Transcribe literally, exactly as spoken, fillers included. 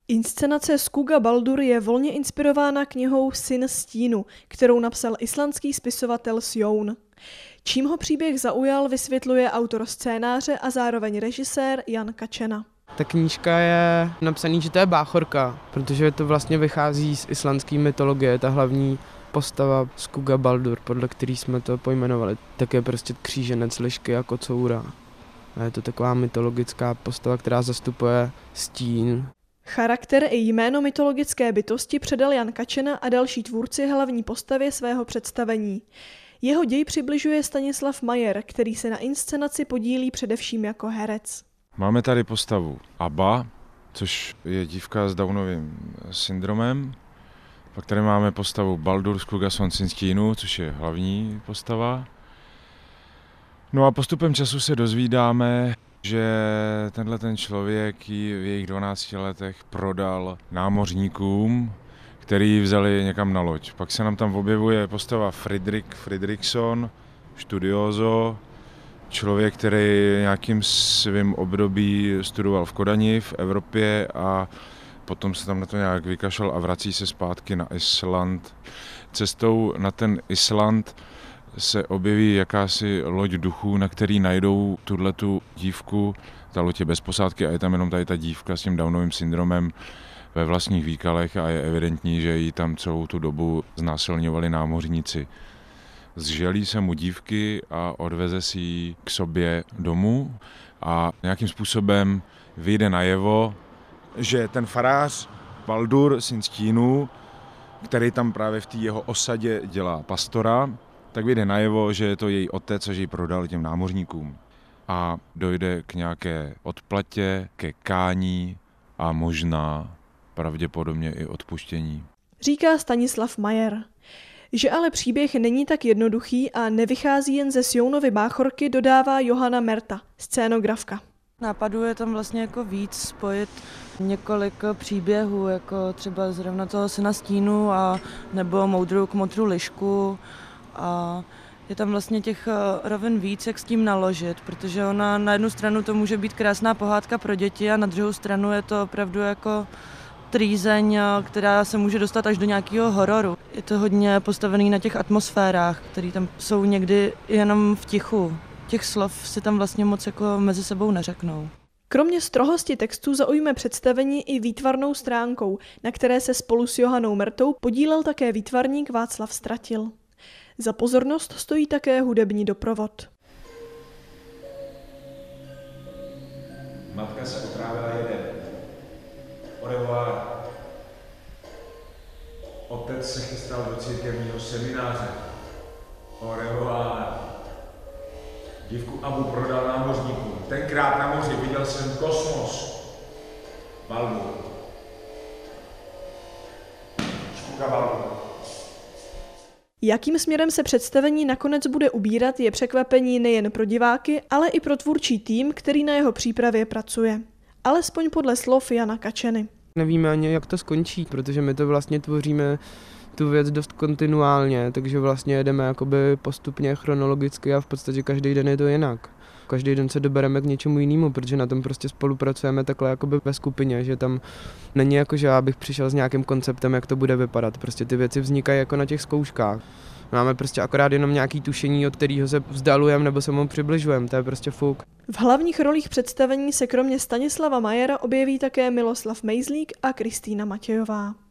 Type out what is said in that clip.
Inscenace Skugga Baldur je volně inspirována knihou Syn stínu, kterou napsal islandský spisovatel Sjón. Čím ho příběh zaujal, vysvětluje autor scénáře a zároveň režisér Jan Kacena. Ta knížka je napsaný, že to je báchorka, protože to vlastně vychází z islandské mytologie, ta hlavní postava Skugga Baldur, podle který jsme to pojmenovali. Tak je prostě kříženec lišky a kocoura. A je to taková mytologická postava, která zastupuje stín. Charakter i jméno mytologické bytosti předal Jan Kacena a další tvůrci hlavní postavě svého představení. Jeho děj přibližuje Stanislav Majer, který se na inscenaci podílí především jako herec. Máme tady postavu Abba, což je dívka s Downovým syndromem. Pak tady máme postavu Baldur Skuggason Syn stínu, což je hlavní postava. No a postupem času se dozvídáme, že tenhle ten člověk ji v jejich dvanácti letech prodal námořníkům, který vzali někam na loď. Pak se nám tam objevuje postava Friedrich Friedrichson, studioso, člověk, který nějakým svým období studoval v Kodani v Evropě a potom se tam na to nějak vykašlal a vrací se zpátky na Island. Cestou na ten Island se objeví jakási loď duchů, na který najdou tuhletu dívku. Ta loď je bez posádky a je tam jenom tady ta dívka s tím Downovým syndromem ve vlastních výkalech a je evidentní, že ji tam celou tu dobu znásilňovali námořníci. Zželí se mu dívky a odveze si ji k sobě domů a nějakým způsobem vyjde najevo, že ten farář Baldur, syn stínu, který tam právě v té jeho osadě dělá pastora, tak vyjde najevo, že je to její otec a že ji prodal těm námořníkům. A dojde k nějaké odplatě, ke kání a možná pravděpodobně i odpuštění. Říká Stanislav Majer. Že ale příběh není tak jednoduchý a nevychází jen ze Sjónovy báchorky, dodává Johana Merta, scénografka. Nápadů je tam vlastně jako víc spojit několik příběhů, jako třeba zrovna toho Syna stínu a nebo Moudrou kmotru lišku. A je tam vlastně těch rovin víc, jak s tím naložit, protože ona na jednu stranu to může být krásná pohádka pro děti a na druhou stranu je to opravdu jako trýzeň, která se může dostat až do nějakého hororu. Je to hodně postavený na těch atmosférách, které tam jsou někdy jenom v tichu. Těch slov si tam vlastně moc jako mezi sebou neřeknou. Kromě strohosti textů zaujme představení i výtvarnou stránkou, na které se spolu s Johanou Mertou podílel také výtvarník Václav Stratil. Za pozornost stojí také hudební doprovod. Matka se otrávila jedem. Orevoir. Otec se chystal do církevního semináře. Orevoir. Dívku Abu prodal námořníkům. Tenkrát na moři viděl jsem kosmos. Baldur. Skugga Baldur. Jakým směrem se představení nakonec bude ubírat, je překvapení nejen pro diváky, ale i pro tvůrčí tým, který na jeho přípravě pracuje. Alespoň podle slov Jana Kaceny. Nevíme ani, jak to skončí, protože my to vlastně tvoříme tu věc dost kontinuálně, takže vlastně jedeme jakoby postupně chronologicky a v podstatě každý den je to jinak. Každý den se dobereme k něčemu jinému, protože na tom prostě spolupracujeme takhle jakoby ve skupině, že tam není jako, že já bych přišel s nějakým konceptem, jak to bude vypadat. Prostě ty věci vznikají jako na těch zkouškách. Máme prostě akorát jenom nějaký tušení, od kterého se vzdalujeme nebo se mu přibližujeme, to je prostě fuk. V hlavních rolích představení se kromě Stanislava Majera objeví také Miloslav Mejzlík a Kristýna Matějová.